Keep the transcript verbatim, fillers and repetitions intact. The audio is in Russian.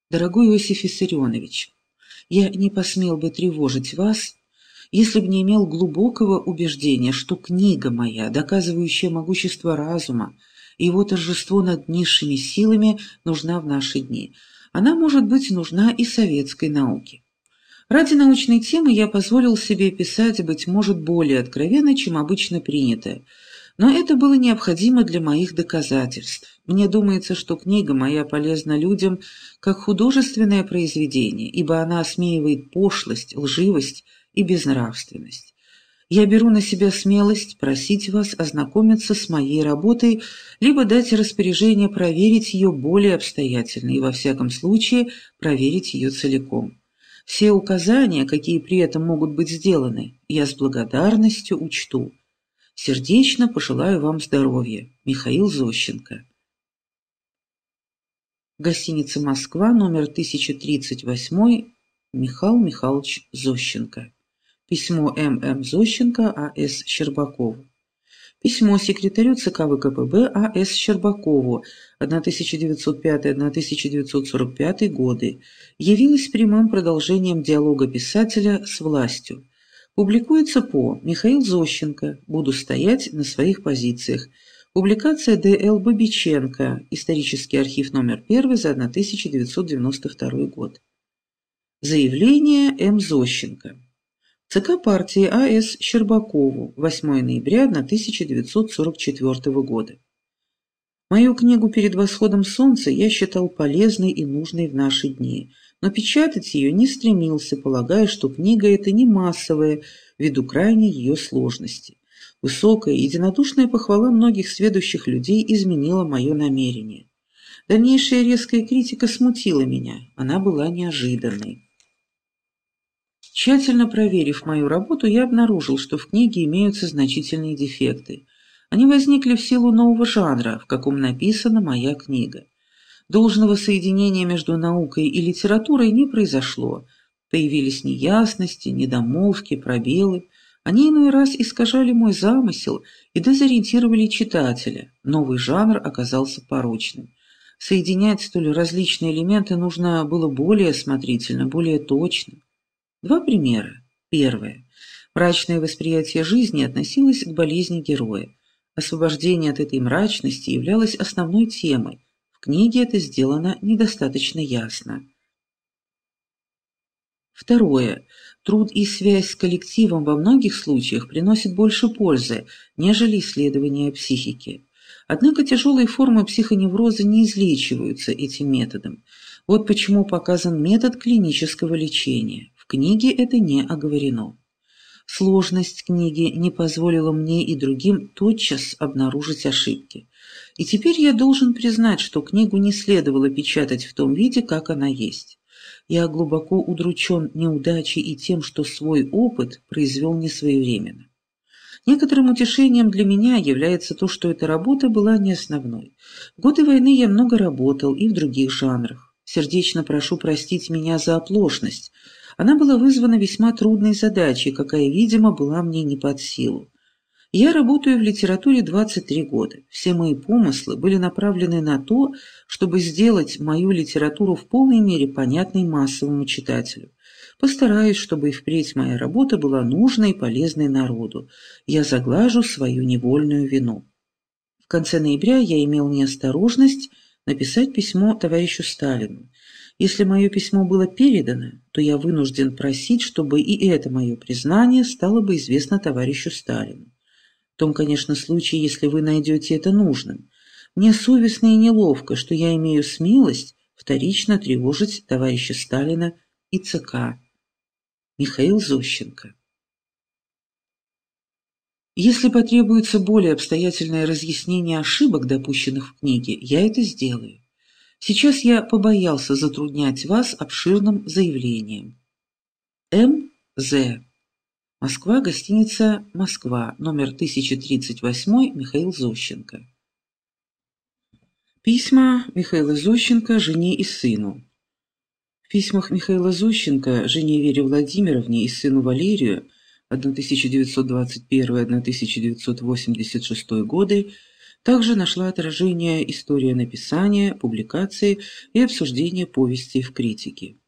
Дорогой Иосиф Виссарионович, я не посмел бы тревожить вас, если бы не имел глубокого убеждения, что книга моя, доказывающая могущество разума и его торжество над низшими силами, нужна в наши дни. Она может быть нужна и советской науке. Ради научной темы я позволил себе писать, быть может, более откровенно, чем обычно принято, но это было необходимо для моих доказательств. Мне думается, что книга моя полезна людям как художественное произведение, ибо она осмеивает пошлость, лживость и безнравственность. Я беру на себя смелость просить вас ознакомиться с моей работой, либо дать распоряжение проверить ее более обстоятельно и, во всяком случае, проверить ее целиком. Все указания, какие при этом могут быть сделаны, я с благодарностью учту. Сердечно пожелаю вам здоровья. Михаил Зощенко. Гостиница «Москва», номер тысяча тридцать восемь, Михаил Михайлович Зощенко. Письмо М М Зощенко А С Щербакову. Письмо секретарю ЦК ВКПБ А С Щербакову тысяча девятьсот пятый — тысяча девятьсот сорок пятый годы явилось прямым продолжением диалога писателя с властью. Публикуется по Михаил Зощенко «Буду стоять на своих позициях». Публикация Д Л Бабиченко. Исторический архив номер один за тысяча девятьсот девяносто второй год. Заявление М. Зощенко. ЦК партии А С Щербакову. восьмое ноября тысяча девятьсот сорок четвёртого года. Мою книгу «Перед восходом солнца» я считал полезной и нужной в наши дни, но печатать ее не стремился, полагая, что книга эта не массовая, ввиду крайней ее сложности. Высокая и единодушная похвала многих сведущих людей изменила мое намерение. Дальнейшая резкая критика смутила меня, она была неожиданной. Тщательно проверив мою работу, я обнаружил, что в книге имеются значительные дефекты. Они возникли в силу нового жанра, в каком написана моя книга. Должного соединения между наукой и литературой не произошло. Появились неясности, недомолвки, пробелы. Они иной раз искажали мой замысел и дезориентировали читателя. Новый жанр оказался порочным. Соединять столь различные элементы нужно было более осмотрительно, более точно. Два примера. Первое. Мрачное восприятие жизни относилось к болезни героя. Освобождение от этой мрачности являлось основной темой. В книге это сделано недостаточно ясно. Второе. Труд и связь с коллективом во многих случаях приносят больше пользы, нежели исследования психики. Однако тяжелые формы психоневроза не излечиваются этим методом. Вот почему показан метод клинического лечения. В книге это не оговорено. Сложность книги не позволила мне и другим тотчас обнаружить ошибки. И теперь я должен признать, что книгу не следовало печатать в том виде, как она есть. Я глубоко удручен неудачей и тем, что свой опыт произвел не своевременно. Некоторым утешением для меня является то, что эта работа была не основной. В годы войны я много работал и в других жанрах. Сердечно прошу простить меня за оплошность. Она была вызвана весьма трудной задачей, какая, видимо, была мне не под силу. Я работаю в литературе двадцать три года. Все мои помыслы были направлены на то, чтобы сделать мою литературу в полной мере понятной массовому читателю. Постараюсь, чтобы и впредь моя работа была нужной и полезной народу. Я заглажу свою невольную вину. В конце ноября я имел неосторожность написать письмо товарищу Сталину. Если мое письмо было передано, то я вынужден просить, чтобы и это мое признание стало бы известно товарищу Сталину. В том, конечно, случае, если вы найдете это нужным. Мне совестно и неловко, что я имею смелость вторично тревожить товарища Сталина и ЦК. Михаил Зощенко. Если потребуется более обстоятельное разъяснение ошибок, допущенных в книге, я это сделаю. Сейчас я побоялся затруднять вас обширным заявлением. М. З. Москва, гостиница «Москва», номер тысяча тридцать восемь, Михаил Зощенко. Письма Михаила Зощенко жене и сыну. В письмах Михаила Зощенко жене Вере Владимировне и сыну Валерию тысяча девятьсот двадцать первый — тысяча девятьсот восемьдесят шестой годы Также нашла отражение история написания, публикации и обсуждения повести в критике.